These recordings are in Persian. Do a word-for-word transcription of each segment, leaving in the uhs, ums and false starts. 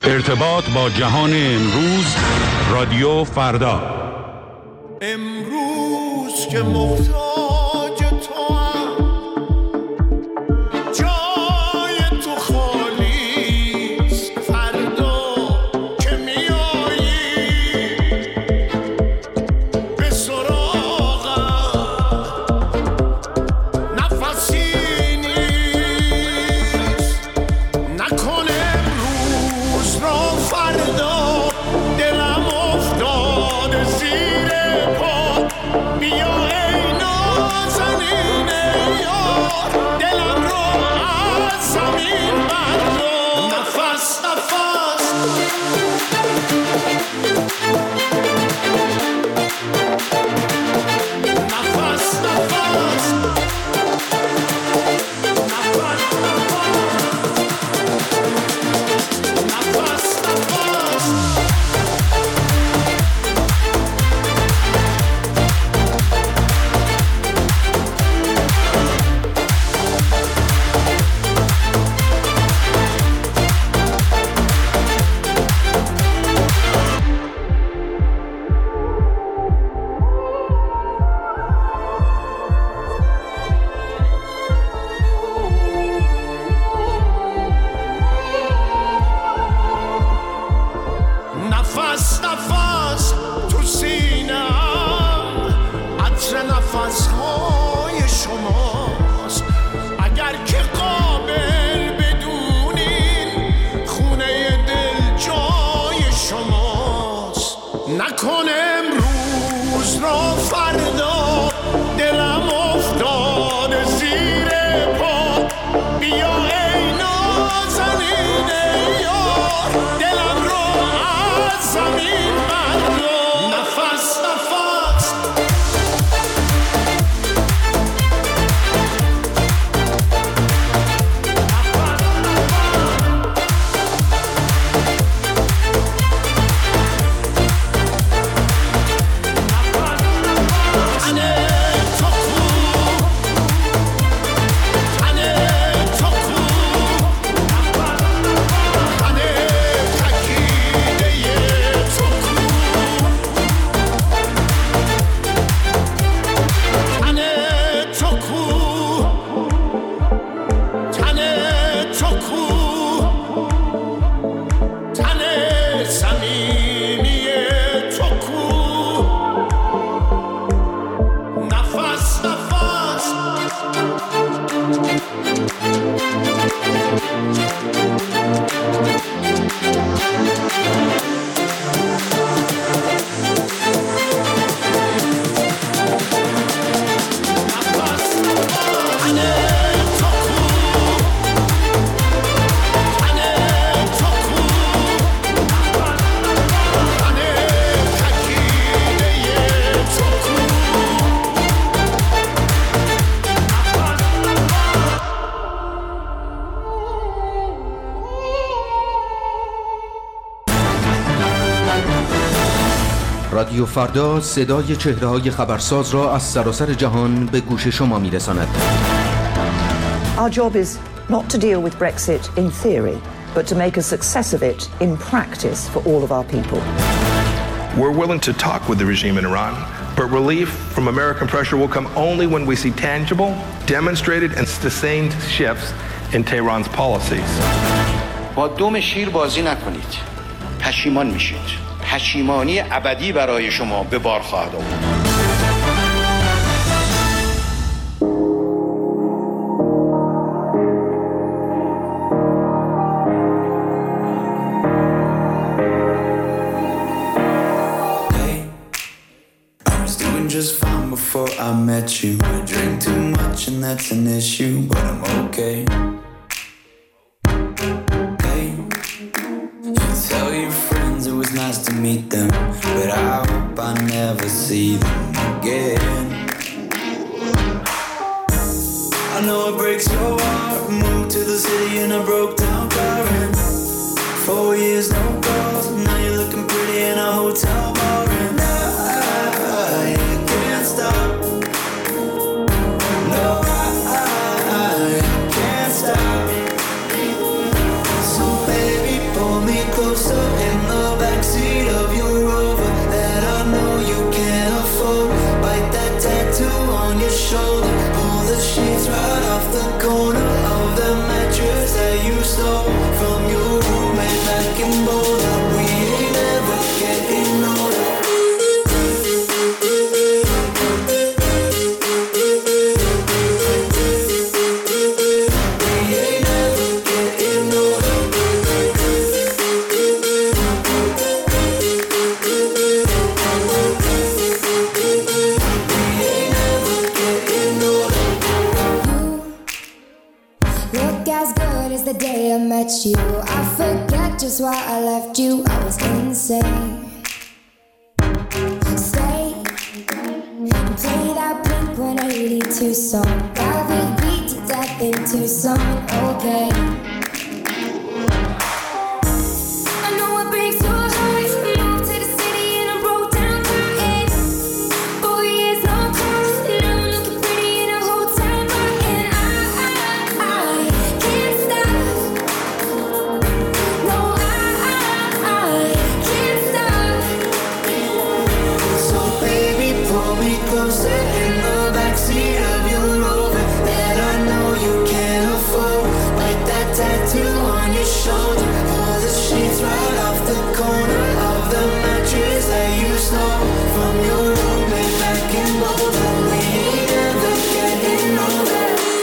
ارتباط با جهان امروز، رادیو فردا. امروز که محتاج تو هم، جای تو خالیست. فردا که میایی به سراغم، نفسی نیست. نکن امروز را فردا، دلم افتاده زیر پا. بیا ای نازنین یار، دلم رو از زمین بردار. نفس نفس نفس نفس نفس نفس تو سینه‌ام، عطر نفس‌های شماست. اگر که قابل بدونین، خونه دل جای شماست. نکن امروز را فردا، دلم افتاده زیر پا. بیا ای نازنین یار، دلم رو زمین بردار. نفس نفس رادیو فردا صدای چهره‌های خبرساز را از سراسر جهان به گوش شما می‌رساند. Our job is not to deal with Brexit in theory, but to make a success of it in practice for all of our people. We're willing to talk with the regime in Iran, but relief from American pressure will come only when we see tangible, demonstrated and sustained shifts in Tehran's policies. با دم شیر بازی نکنید. پشیمان میشید. پشیمانی ابدی برای شما به بار خواهد آورد. Just fine before I met you. I drink too much and that's an issue, but I'm okay. Hey, you tell your friends it was nice to meet them, but I hope I never see them again. I know it breaks your heart. Moved to the city in a broke down car, and four years no calls. Now you're looking pretty in a hotel bar, and I can't stop. No, I, I can't stop. So baby, pull me close. closer in the backseat of your Rover that I know you can't afford. Bite that tattoo on your shoulder. Pull the sheets right off the corner of the mattress that you stole from your roommate back in Boulder. We ain't ever getting older. You, I forget just why I left you. I was insane. Stay and play that Blink one eighty-two song. Got me beat to death in Tucson. Okay. I know it breaks your heart. Moved to the city and I broke down crying. Four years no calls. Now I'm looking pretty in a hotel bar, and I, I, I can't stop. Closer in the backseat of your Rover that I know you can't afford. Like that tattoo on your shoulder. Pull the sheets right off the corner of the mattress that you stole from your roommate back in Boulder. We ain't ever getting older.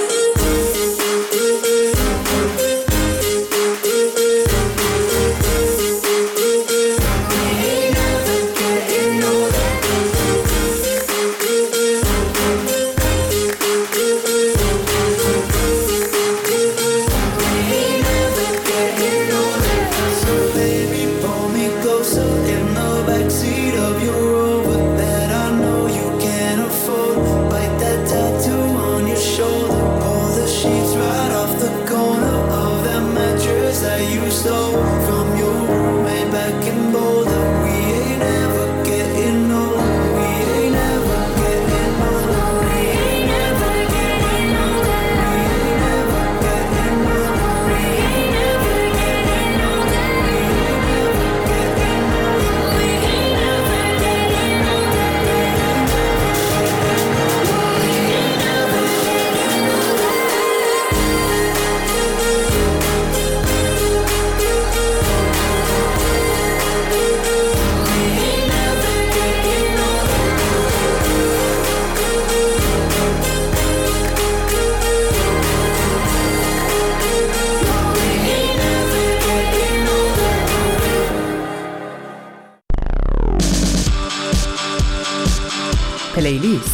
پلیلیست.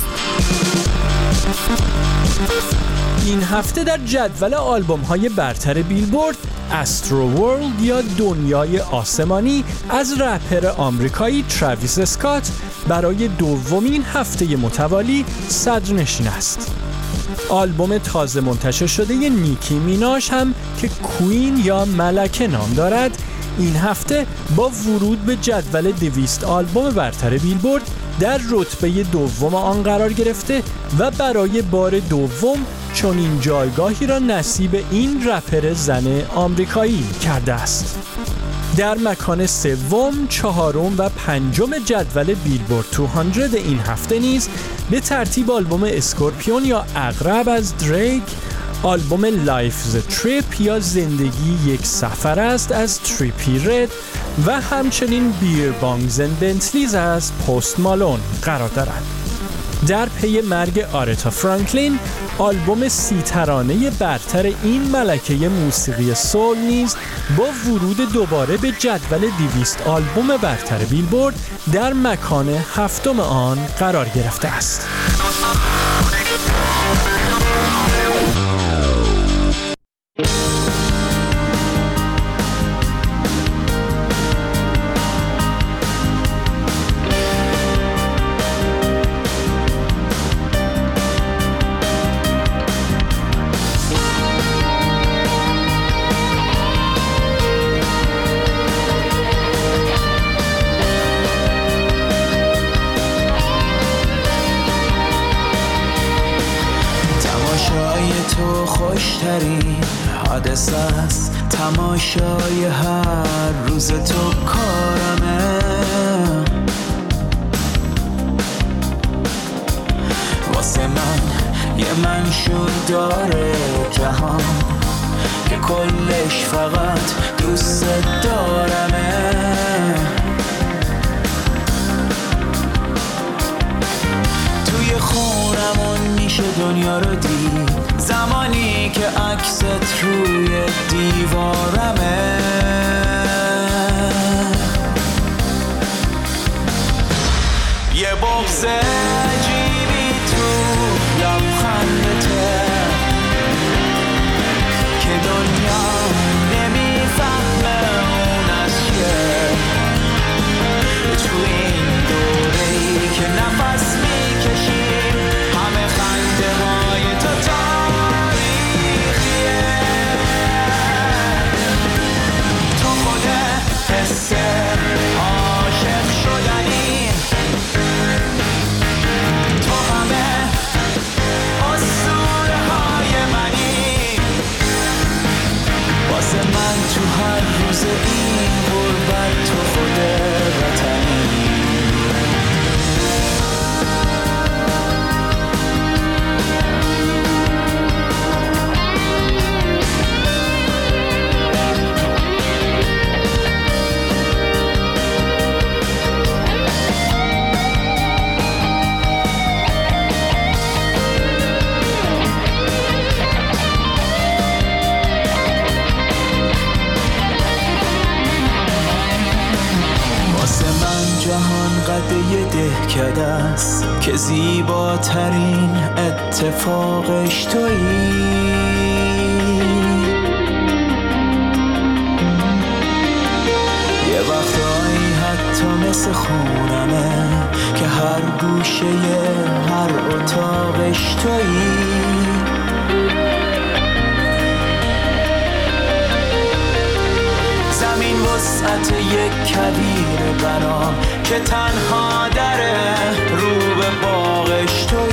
این هفته در جدول آلبوم‌های برتر بیلبورد استرو ورلد یا دنیای آسمانی از رپر آمریکایی تراویس اسکات برای دومین هفته متوالی صدرنشین است. آلبوم تازه منتشر شده ی نیکی میناژ هم که کوین یا ملکه نام دارد این هفته با ورود به جدول دویست آلبوم برتر بیلبورد در رتبه دوم آن قرار گرفته و برای بار دوم چنین جایگاهی را نصیب این رپر زن آمریکایی کرده است. در مکان سوم، چهارم و پنجم جدول بیلبورد دویست این هفته نیز به ترتیب آلبوم اسکورپیون یا عقرب از دریک، آلبوم لایفز تریپ یا زندگی یک سفر است از تریپی رد و همچنین بیر بانگز اند بنتلیز از پست مالون قرار دارند. در پی مرگ آرتا فرانکلین، آلبوم سی ترانه برتر این ملکه موسیقی سول نیز با ورود دوباره به جدول دویست آلبوم برتر بیلبورد در مکان هفتم آن قرار گرفته است. خوشترین حادثه است تماشای هر هر روز تو کارمه. واسه من یه منشور داره جهان که کلش فقط دوست دارمه. توی خونمون میشه دنیا رو دید زمانی که عکست روی دیوارمه. یه بغض عجیبی تو لبخندته که دنیا نمیفهمه اون از چیه. تو این دوره‌ای که نفس میکشیم همه خنده های تو تاریخیه. تو خود حس عاشق شدنی، تو همه اسطوره های منی. واسه من تو هر روز این غربت تو خود وطنی. جهان قد یه دهکده است که زیباترین اتفاقش تویی. یه وقتایی حتی مثل خونمه که هر گوشه هر اتاقش تویی. زمین وسعت یک کویر بنا که تنها دره رو به باغش تویی.